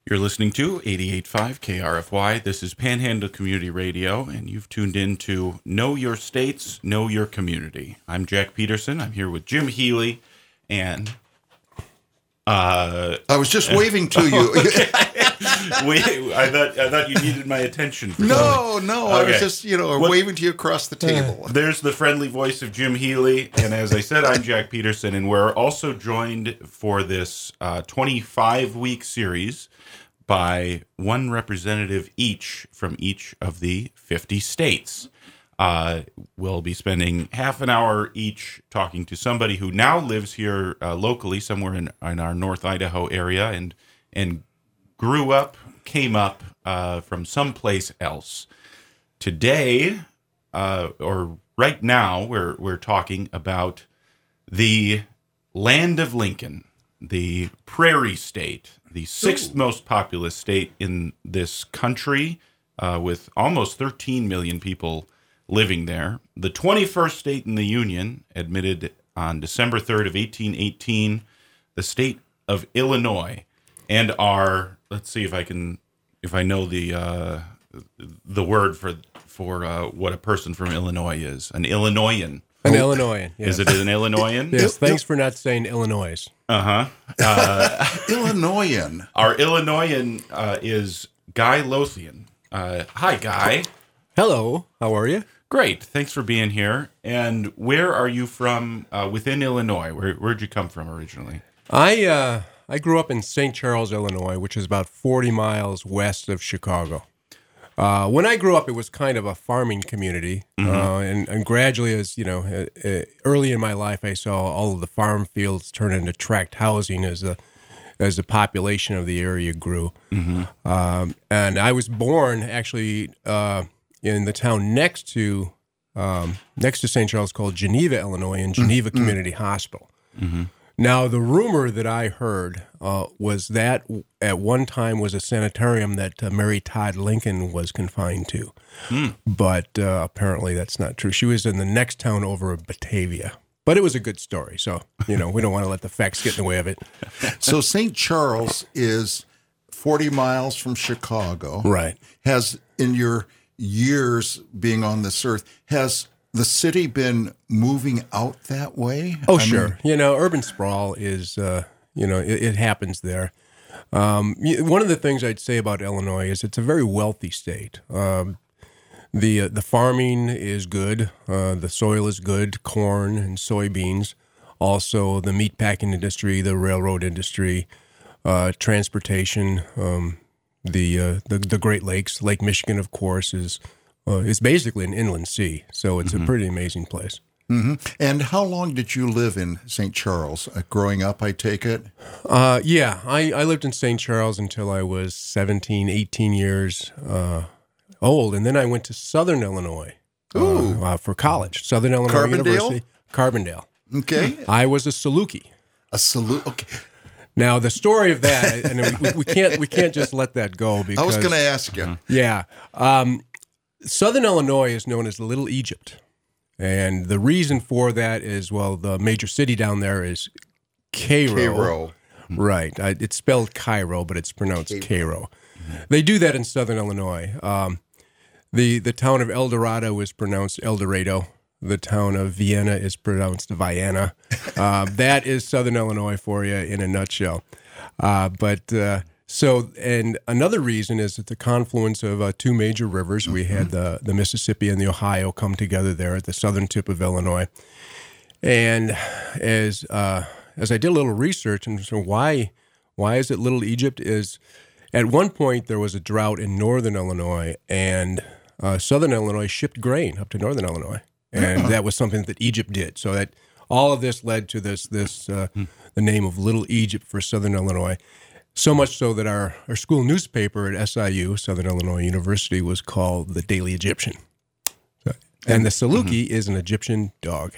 You're listening to 88.5 KRFY. This is Panhandle Community Radio, and you've tuned in to Know Your States, Know Your Community. I'm Jack Peterson. I'm here with Jim Healy, and... I was just waving to you. I thought you needed my attention. No, Okay. I was just, waving to you across the table. There's the friendly voice of Jim Healy, and as I said, I'm Jack Peterson, and we're also joined for this 25-week series by one representative each from each of the 50 states. We'll be spending half an hour each talking to somebody who now lives here locally, somewhere in our North Idaho area, and came up from someplace else. Today, or right now, we're talking about the land of Lincoln, the Prairie State, the sixth most populous state in this country, with almost 13 million people living there. The 21st state in the Union, admitted on December 3rd of 1818, the state of Illinois, and let's see if I know the word for what a person from Illinois is. An Illinoisan. An Illinoisan. Yes. Is it an Illinoisan? Yes. Thanks for not saying Illinois. Illinoisan. Our Illinoisan is Guy Lothian. Hi, Guy. Hello. How are you? Great. Thanks for being here. And where are you from within Illinois? Where'd you come from originally? I grew up in St. Charles, Illinois, which is about 40 miles west of Chicago. When I grew up, it was kind of a farming community, and gradually, as you know, early in my life, I saw all of the farm fields turn into tract housing as the population of the area grew. And I was born actually in the town next to St. Charles, called Geneva, Illinois, in Geneva Community Hospital. Now, the rumor that I heard was that at one time was a sanitarium that Mary Todd Lincoln was confined to. But apparently that's not true. She was in the next town over, Batavia. But it was a good story, so, we don't want to let the facts get in the way of it. So St. Charles is 40 miles from Chicago. Right. Has, in your years being on this earth, has the city been moving out that way? Sure. Urban sprawl is, it happens there. One of the things I'd say about Illinois is it's a very wealthy state. The farming is good. The soil is good, corn and soybeans. Also, the meatpacking industry, the railroad industry, transportation, the Great Lakes. Lake Michigan, of course, is basically an inland sea, so it's a pretty amazing place. And how long did you live in St. Charles? Growing up, I take it? Yeah, I lived in St. Charles until I was 17, 18 years old, and then I went to Southern Illinois for college. Southern Illinois University. Carbondale. Okay. I was a Saluki. Okay. Now, the story of that, and we can't just let that go because I was going to ask you. Yeah. Southern Illinois is known as Little Egypt. And the reason for that is, the major city down there is Cairo. Cairo. Right. It's spelled Cairo, but it's pronounced Cairo. They do that in Southern Illinois. The town of El Dorado is pronounced El Dorado. The town of Vienna is pronounced Vienna. That is Southern Illinois for you in a nutshell. And another reason is that the confluence of two major rivers. We had the Mississippi and the Ohio come together there at the southern tip of Illinois. And as I did a little research, and so why is it Little Egypt? Is at one point there was a drought in northern Illinois, and southern Illinois shipped grain up to northern Illinois, and that was something that Egypt did. So that all of this led to the name of Little Egypt for southern Illinois. So much so that our school newspaper at SIU, Southern Illinois University, was called the Daily Egyptian. And the Saluki is an Egyptian dog.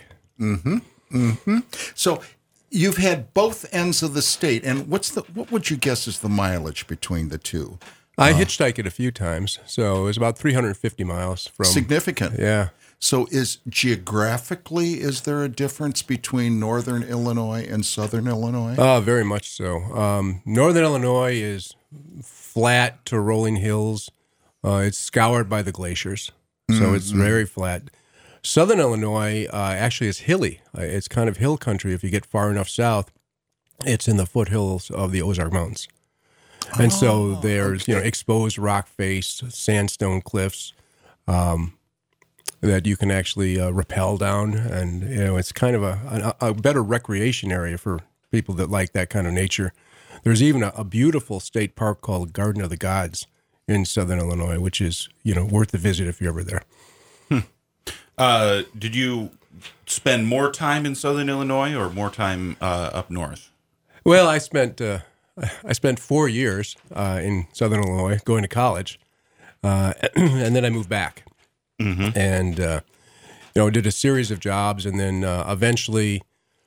So you've had both ends of the state, and what would you guess is the mileage between the two? I hitchhiked it a few times, so it was about 350 miles from... Significant. Yeah. So is there a difference between northern Illinois and southern Illinois? Very much so. Northern Illinois is flat to rolling hills. It's scoured by the glaciers, so it's very flat. Southern Illinois actually is hilly. It's kind of hill country. If you get far enough south, it's in the foothills of the Ozark Mountains. And so there's exposed rock face, sandstone cliffs that you can actually rappel down, and it's kind of a better recreation area for people that like that kind of nature. There's even a beautiful state park called Garden of the Gods in Southern Illinois, which is worth a visit if you're ever there. Did you spend more time in Southern Illinois or more time up north? Well, I spent 4 years in Southern Illinois going to college, and then I moved back, and did a series of jobs, and then eventually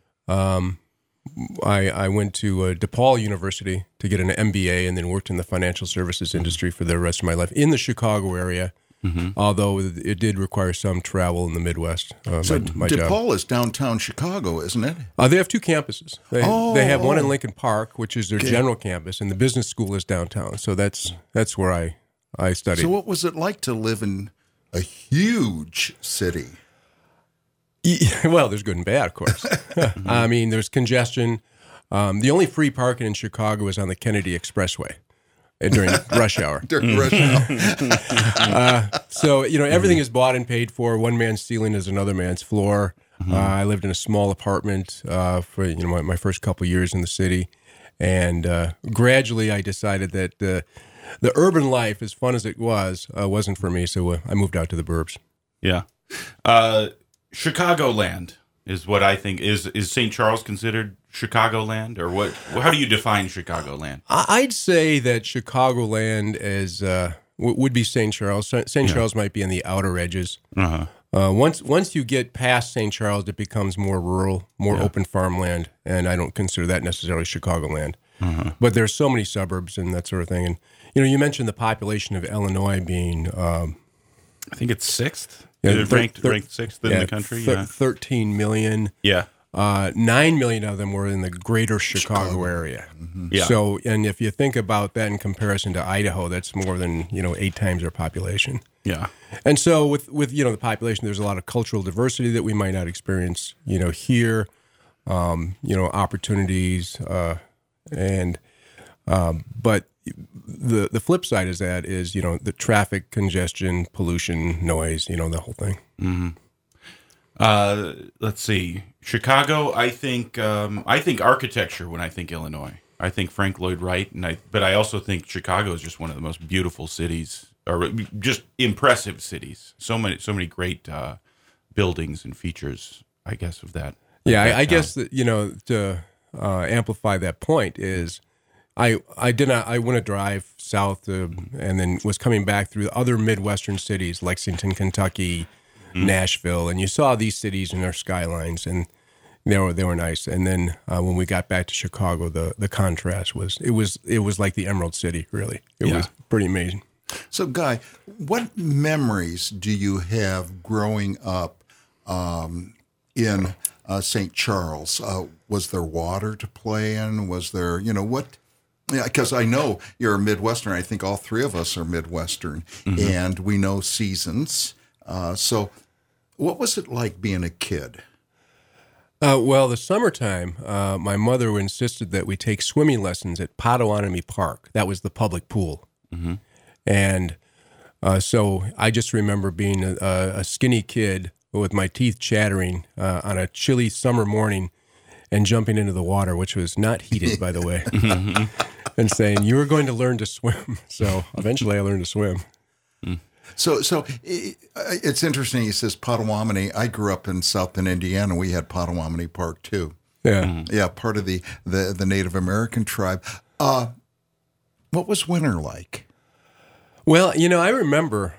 I went to DePaul University to get an MBA, and then worked in the financial services industry for the rest of my life in the Chicago area. Although it did require some travel in the Midwest. My job. DePaul is downtown Chicago, isn't it? They have two campuses. They have one in Lincoln Park, which is their general campus, and the business school is downtown. So that's where I studied. So what was it like to live in a huge city? Well, there's good and bad, of course. I mean, there's congestion. The only free parking in Chicago is on the Kennedy Expressway during rush hour. So, everything is bought and paid for. One man's ceiling is another man's floor. I lived in a small apartment for my first couple of years in the city. And gradually I decided that the urban life, as fun as it was, wasn't for me. So I moved out to the burbs. Yeah. Chicagoland is what I think. Is St. Charles considered Chicagoland, or what? How do you define Chicagoland? I'd say that Chicagoland is would be St. Charles. St. Charles might be in the outer edges. Once you get past St. Charles, it becomes more rural, more open farmland, and I don't consider that necessarily Chicagoland. But there's so many suburbs and that sort of thing. And you mentioned the population of Illinois being, I think it's sixth. Ranked sixth in the country. 13 million. Yeah. 9 million of them were in the greater Chicago area. Yeah. So, and if you think about that in comparison to Idaho, that's more than 8 times our population. Yeah. And so with the population, there's a lot of cultural diversity that we might not experience here. Opportunities but the flip side is the traffic congestion, pollution, noise, the whole thing. Let's see. Chicago, I think architecture when I think Illinois. I think Frank Lloyd Wright, but I also think Chicago is just one of the most beautiful cities, or just impressive cities. So many great buildings and features, I guess, of that. Yeah, I guess that, to amplify that point is I went to drive south and then was coming back through other Midwestern cities, Lexington, Kentucky, Nashville, and you saw these cities and their skylines, and they were nice. And then when we got back to Chicago, the contrast was like the Emerald City. Really, it was pretty amazing. So, Guy, what memories do you have growing up in St. Charles? Was there water to play in? Was there, what? Yeah, because I know you're a Midwestern. I think all three of us are Midwestern, and we know seasons. So what was it like being a kid? Well, the summertime, my mother insisted that we take swimming lessons at Potawatomi Park. That was the public pool. And so I just remember being a skinny kid with my teeth chattering on a chilly summer morning and jumping into the water, which was not heated, by the way, and saying, "You were going to learn to swim." So eventually I learned to swim. So it's interesting. He says Potawatomi. I grew up in South Bend, Indiana. We had Potawatomi Park too. Yeah, yeah, part of the Native American tribe. What was winter like? Well, I remember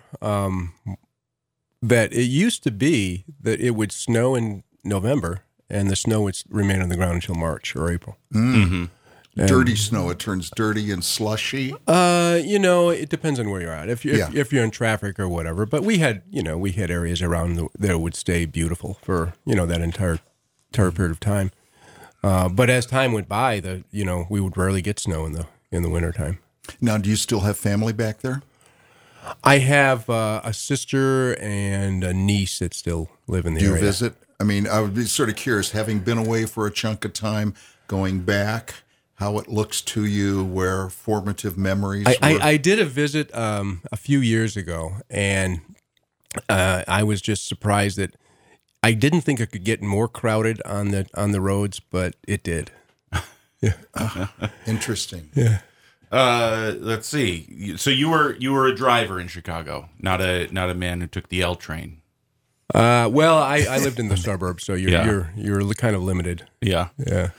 that it used to be that it would snow in November, and the snow would remain on the ground until March or April. Dirty snow. It turns dirty and slushy. It depends on where you're at. If you're in traffic or whatever. But we had areas around that would stay beautiful for that entire period of time. But as time went by, we would rarely get snow in the wintertime. Now, do you still have family back there? I have a sister and a niece that still live in the area. Do you visit? I mean, I would be sort of curious, having been away for a chunk of time, going back, how it looks to you, where formative memories were. I did a visit a few years ago, and I was just surprised that I didn't think it could get more crowded on the roads, but it did. Yeah. Interesting. Yeah. Let's see. So you were a driver in Chicago, not a man who took the L train. Well, I lived in the suburbs, so you're kind of limited. Yeah. Yeah.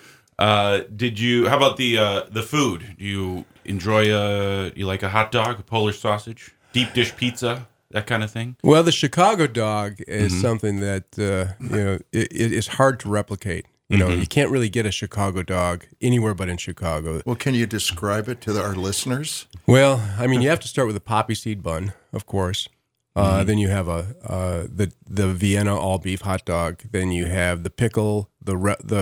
How about the food? Do you enjoy you like a hot dog, a Polish sausage, deep dish pizza, that kind of thing? Well, the Chicago dog is something that it is hard to replicate. You can't really get a Chicago dog anywhere but in Chicago. Well, can you describe it to our listeners? Well, I mean, you have to start with a poppy seed bun, of course. Then you have the Vienna all beef hot dog. Then you have the pickle, the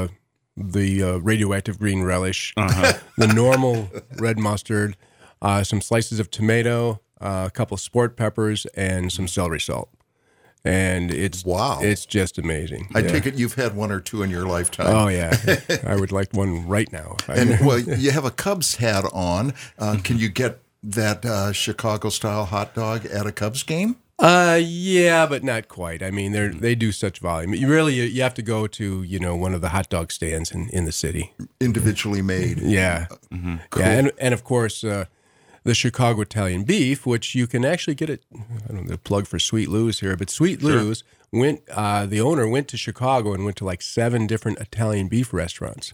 radioactive green relish, the normal red mustard, some slices of tomato, a couple of sport peppers, and some celery salt. And it's just amazing. I take it you've had one or two in your lifetime. Oh yeah, I would like one right now. And well, you have a Cubs hat on. Can you get that Chicago style hot dog at a Cubs game? Yeah, but not quite. I mean, they do such volume. You have to go to one of the hot dog stands in the city, individually made. Yeah, cool. Yeah, and of course the Chicago Italian beef, which you can actually get it. I don't know the plug for Sweet Lou's here, but Sweet Lou's went. The owner went to Chicago and went to like 7 different Italian beef restaurants.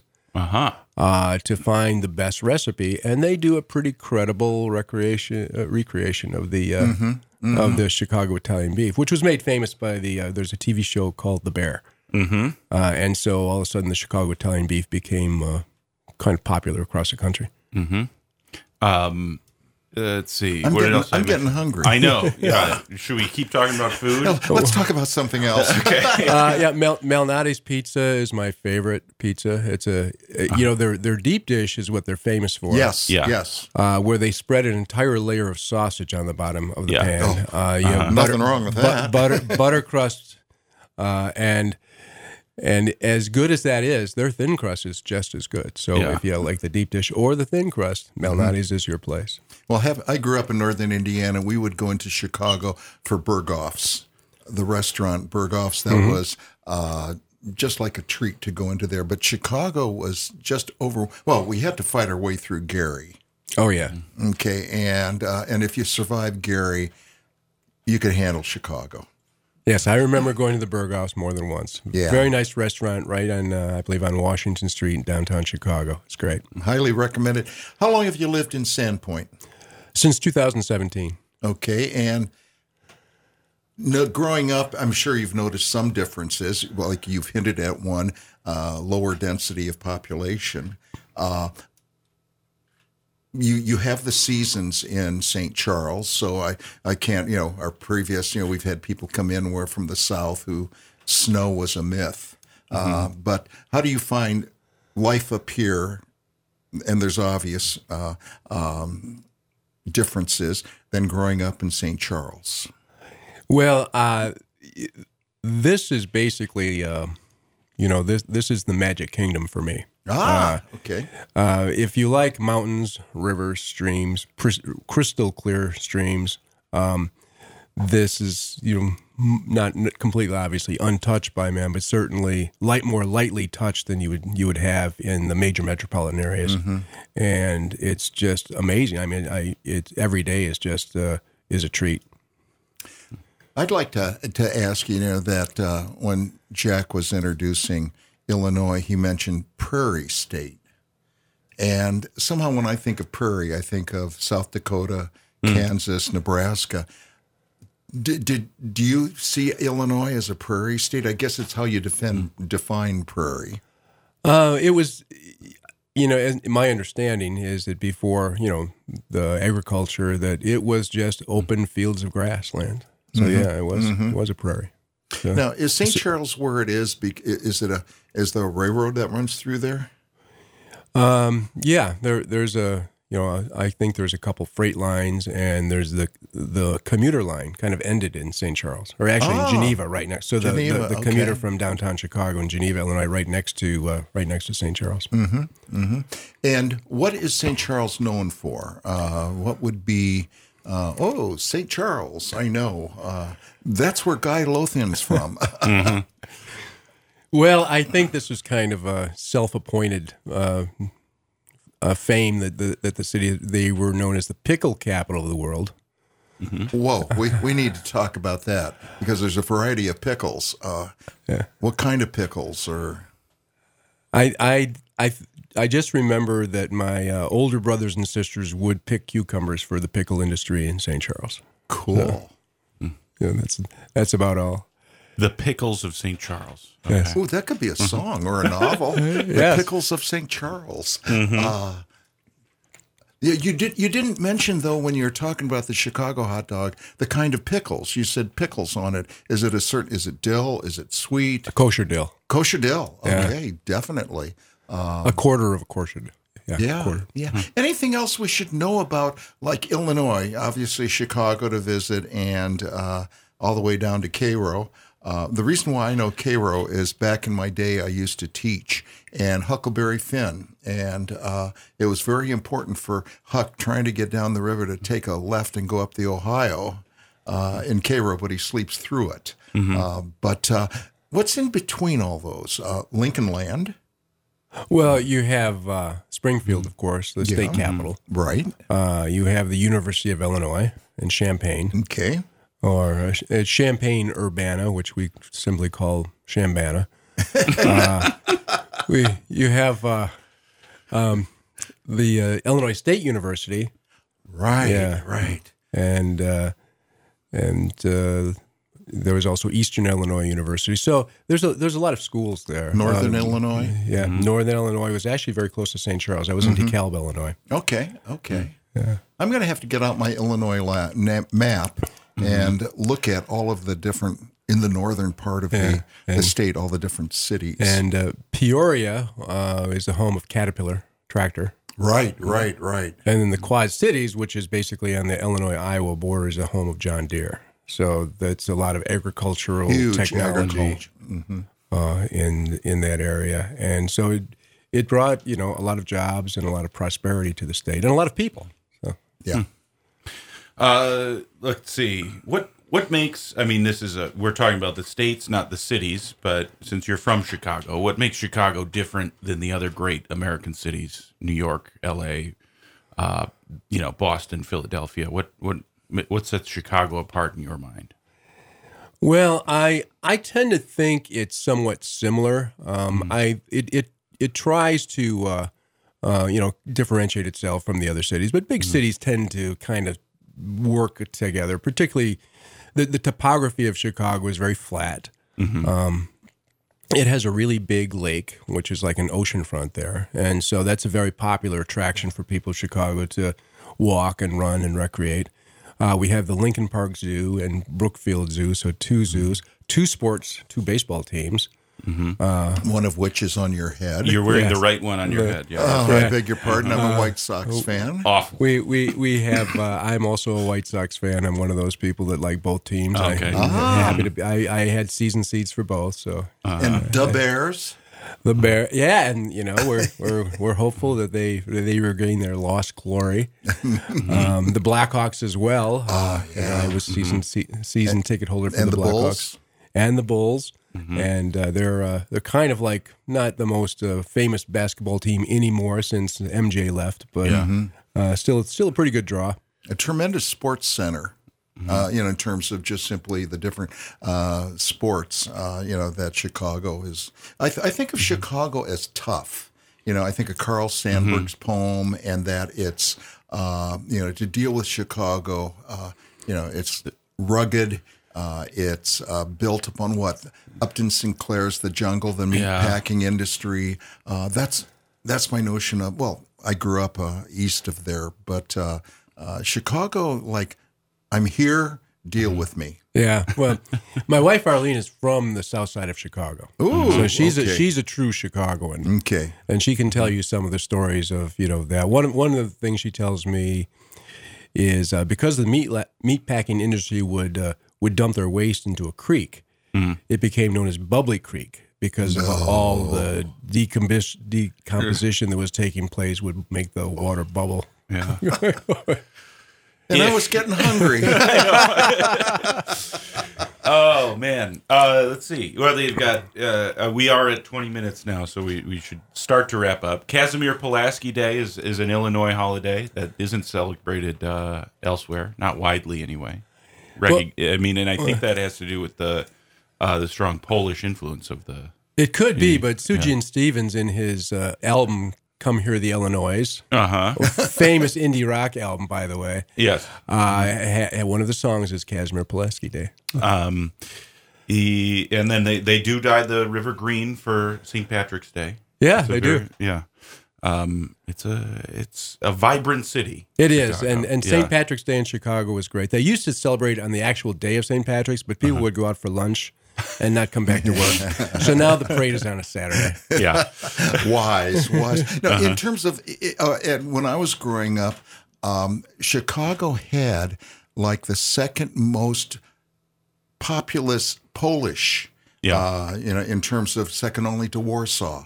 To find the best recipe, and they do a pretty credible recreation of the Chicago Italian beef, which was made famous by there's a TV show called The Bear, and so all of a sudden the Chicago Italian beef became kind of popular across the country. Let's see. I'm getting hungry. I know. Yeah. Should we keep talking about food? No, let's talk about something else. Okay. Malnati's pizza is my favorite pizza. It's their deep dish is what they're famous for. Yes. Yeah. Yes. Where they spread an entire layer of sausage on the bottom of the pan. Nothing wrong with that. Butter crust, and as good as that is, their thin crust is just as good. So if you like the deep dish or the thin crust, Malnati's is your place. Well, I grew up in northern Indiana. We would go into Chicago for Berghoff's, the restaurant Berghoff's. That was just like a treat to go into there. But Chicago was just we had to fight our way through Gary. Oh, yeah. Okay, and if you survived Gary, you could handle Chicago. Yes, I remember going to the Berghoff's more than once. Yeah. Very nice restaurant right on, I believe, on Washington Street in downtown Chicago. It's great. Highly recommended. How long have you lived in Sandpoint? Since 2017. Okay, and growing up, I'm sure you've noticed some differences. Well, like you've hinted at one, lower density of population. You have the seasons in St. Charles, so I can't, our previous, we've had people come in where from the South who snow was a myth. But how do you find life up here? And there's obvious differences than growing up in St. Charles. Well, this is basically, this is the Magic Kingdom for me. Okay. If you like mountains, rivers, streams, crystal clear streams, this is not completely obviously untouched by man, but certainly more lightly touched than you would have in the major metropolitan areas, and it's just amazing. I mean, every day is just is a treat. I'd like to ask that when Jack was introducing Illinois, he mentioned Prairie State. And somehow when I think of prairie, I think of South Dakota, Kansas, Nebraska. Do you see Illinois as a prairie state? I guess it's how you define prairie. my understanding is that before, the agriculture, that it was just open fields of grassland. So it was a prairie. So, now, is St. Charles where it is? Is there a railroad that runs through there? There's I think there's a couple freight lines, and there's the commuter line kind of ended in St. Charles, or actually in Geneva, right next. So the commuter from downtown Chicago in Geneva, Illinois, right next to St. Charles. Mm-hmm. And what is St. Charles known for? What would be? St. Charles. I know. That's where Guy Lothian's from. Well, I think this was kind of a self-appointed fame that the city, they were known as the pickle capital of the world. Mm-hmm. Whoa, we need to talk about that because there's a variety of pickles. What kind of pickles? Or I just remember that my older brothers and sisters would pick cucumbers for the pickle industry in St. Charles. Cool. That's about all. The Pickles of St. Charles. Okay. Yes. Oh, that could be a song or a novel. The Pickles of St. Charles. Mm-hmm. You didn't mention, though, when you were talking about the Chicago hot dog, the kind of pickles. You said pickles on it. Is it dill? Is it sweet? A kosher dill. Kosher dill. Okay, definitely. A quarter of a kosher dill. Yeah. Quarter. Yeah. Anything else we should know about, like Illinois, obviously Chicago to visit, and all the way down to Cairo? The reason why I know Cairo is back in my day I used to teach, and Huckleberry Finn, and it was very important for Huck trying to get down the river to take a left and go up the Ohio in Cairo, but he sleeps through it. Mm-hmm. But what's in between all those? Lincoln Land? Well, you have Springfield, of course, the state capital. Right. You have the University of Illinois in Champaign. Okay. Or Champaign-Urbana, which we simply call Chambana. You have the Illinois State University. Right. Yeah. Right. And there was also Eastern Illinois University. So there's a lot of schools there. Northern Illinois. Yeah. Mm-hmm. Northern Illinois was actually very close to St. Charles. I was in DeKalb, Illinois. Okay. Yeah. I'm going to have to get out my Illinois map and look at all of the different, in the northern part of the state, all the different cities. And Peoria is the home of Caterpillar Tractor. Right. And then the Quad Cities, which is basically on the Illinois-Iowa border, is the home of John Deere. So that's a lot of agricultural technology in that area. And so it brought, a lot of jobs and a lot of prosperity to the state and a lot of people. So. Yeah. Let's see. What makes, we're talking about the states, not the cities, but since you're from Chicago, what makes Chicago different than the other great American cities, New York, LA, Boston, Philadelphia? What sets Chicago apart in your mind? Well, I tend to think it's somewhat similar. It tries to differentiate itself from the other cities, but big cities tend to kind of work together. Particularly, the topography of Chicago is very flat. Mm-hmm. It has a really big lake, which is like an oceanfront there, and so that's a very popular attraction for people in Chicago to walk and run and recreate. We have the Lincoln Park Zoo and Brookfield Zoo, so two zoos, two baseball teams. Mm-hmm. One of which is on your head. You're wearing the right one on your head. Yeah. I beg your pardon. I'm a White Sox fan. Awful. We have. I'm also a White Sox fan. I'm one of those people that like both teams. Okay. I'm happy to be. I had season seats for both. So and the Bears. The Bear, yeah, and we're hopeful that they regain their lost glory. The Blackhawks as well. I was season ticket holder for the Blackhawks Bulls. And the Bulls. Mm-hmm. And they're kind of like not the most famous basketball team anymore since MJ left, but still a pretty good draw. A tremendous sports center. In terms of just simply the different sports, that Chicago is. I think of Chicago as tough. I think of Carl Sandburg's poem, and that it's, to deal with Chicago, it's rugged. It's built upon what? Upton Sinclair's The Jungle, the meatpacking industry. That's that's my notion of, well, I grew up east of there, but Chicago, like, I'm here, deal with me. Yeah. Well, my wife Arlene is from the south side of Chicago. Ooh, so she's okay. she's a true Chicagoan. Okay. And she can tell you some of the stories of, that. One of the things she tells me is because the meat packing industry would dump their waste into a creek, it became known as Bubbly Creek because of all the decomposition that was taking place would make the water bubble. Yeah. And I was getting hungry. Oh man. Let's see. Well, they've got. We are at 20 minutes now, so we should start to wrap up. Casimir Pulaski Day is an Illinois holiday that isn't celebrated elsewhere, not widely anyway. And I think that has to do with the strong Polish influence of the. It could be, but Sugin Stevens in his album "Come Hear the Illinois," famous indie rock album, by the way. Yes. One of the songs is Casimir Pulaski Day. And then they do dye the river green for St. Patrick's Day. Yeah, they do. Yeah. It's a vibrant city. It is, Chicago. and St. Patrick's Day in Chicago was great. They used to celebrate on the actual day of St. Patrick's, but people would go out for lunch and not come back to work. So now the parade is on a Saturday. Yeah. Wise. No, in terms of, and when I was growing up, Chicago had like the second most populous Polish, in terms of second only to Warsaw.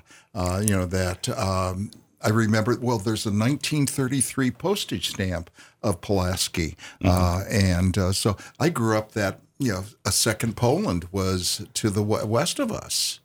I remember, there's a 1933 postage stamp of Pulaski. So I grew up that, a second Poland was to the west of us.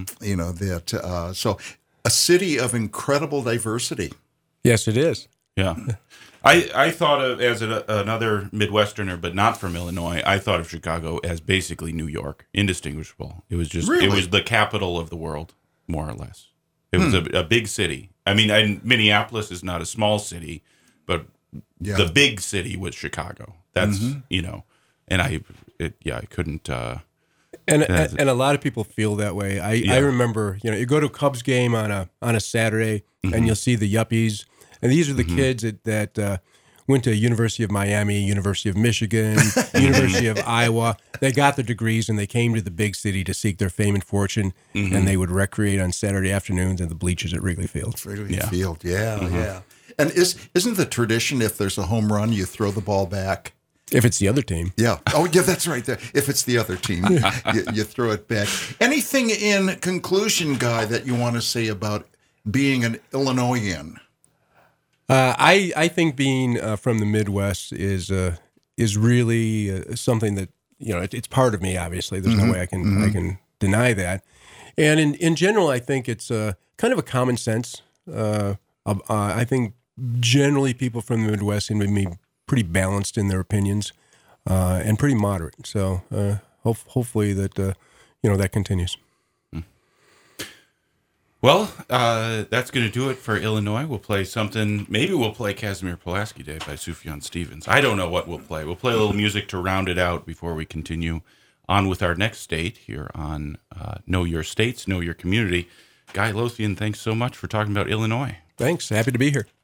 So a city of incredible diversity. Yes, it is. Yeah. I thought of, as another Midwesterner, but not from Illinois, I thought of Chicago as basically New York, indistinguishable. It was just, Really? It was the capital of the world, more or less. It was a big city. I mean, Minneapolis is not a small city, but the big city was Chicago. That's, and I couldn't. And a lot of people feel that way. I remember, you go to a Cubs game on a Saturday, and you'll see the yuppies, and these are the kids that went to University of Miami, University of Michigan, University of Iowa. They got their degrees, and they came to the big city to seek their fame and fortune, and they would recreate on Saturday afternoons in the bleachers at Wrigley Field. Field, yeah. And isn't the tradition, if there's a home run, you throw the ball back? If it's the other team. Yeah. Oh, yeah, that's right. If it's the other team, you throw it back. Anything in conclusion, Guy, that you want to say about being an Illinoisan? I think being from the Midwest is really something that, it's part of me, obviously. There's no way I can deny that. And in general, I think it's kind of a common sense. I think generally people from the Midwest seem to be pretty balanced in their opinions and pretty moderate. So hopefully that that continues. Well, that's going to do it for Illinois. We'll play something. Maybe we'll play Casimir Pulaski Day by Sufjan Stevens. I don't know what we'll play. We'll play a little music to round it out before we continue on with our next state here on Know Your States, Know Your Community. Guy Lothian, thanks so much for talking about Illinois. Thanks. Happy to be here.